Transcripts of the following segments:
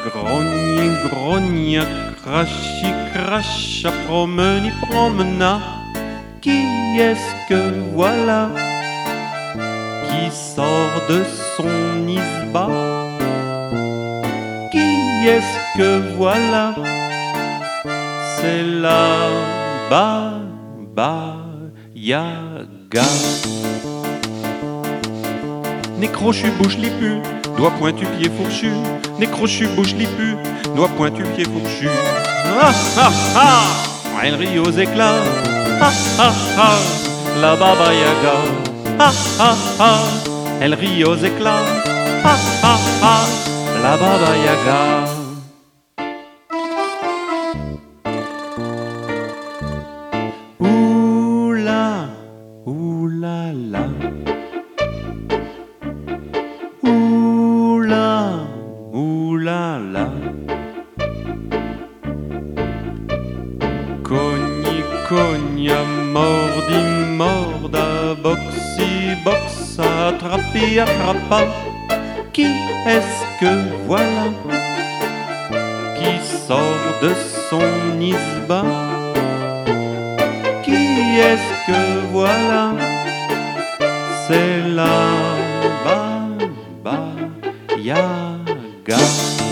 Grogni, grogna, crachi, cracha, promeni, promena. Qui est-ce que voilà qui sort de son isba? Qui est-ce que voilà? C'est la Baba Yaga. Nez crochu, bouche lipu, doigt pointu, pied fourchu. Nez crochu, bouche lipu, doigt pointu, pied fourchu. Ah ah ah, elle rit aux éclats. Ah ah ah, la Baba Yaga. Ah ah ah, elle rit aux éclats. Ah ah ah, la Baba Yaga. Oula, oula la. Oula, oula la. Cogni, cogna, mordi, morda, boxi, boxa, attrapi, attrapa. Qui est-ce que voilà qui sort de son isba? Qui est-ce que voilà? C'est la Baba Yaga.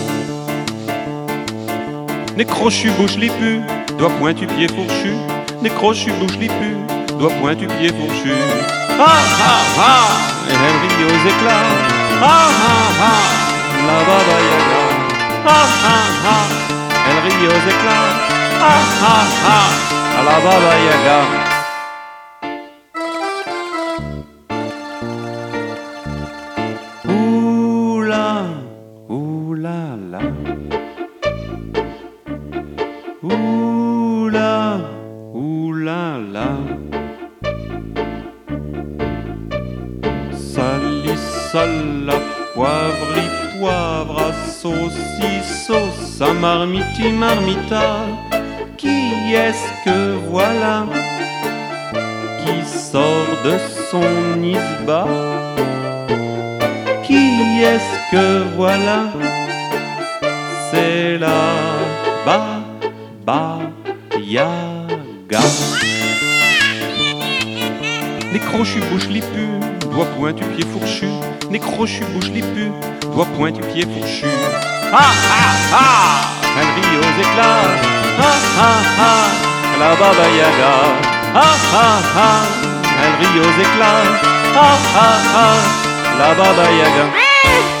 Nez crochu, bouche lipu, doigt pointu, pied fourchu. Nez crochu, bouche lipu, doigt pointu, pied fourchu. Ah ah ah, elle rit aux éclats. Ah ah ah, la Baba Yaga. Ah ah ah, elle rit aux éclats. Ah ah ah, la Baba Yaga. Oula, oula la. Oula, oula la. Salissala, poivri, poivre, saucissos, à marmiti, marmita. Qui est-ce que voilà qui sort de son isba? Qui est-ce que voilà? C'est la Baba Yaga. Nez crochu, bouche lipu, doigt pointu, pied fourchu. Nez crochu, bouche lipu, doigt pointu, pied fourchu. Ah ah ah, elle rit aux éclats. Ah ah ah, la Baba Yaga. Ah ah ah, elle rit aux éclats. Ah ah ah, la Baba Yaga.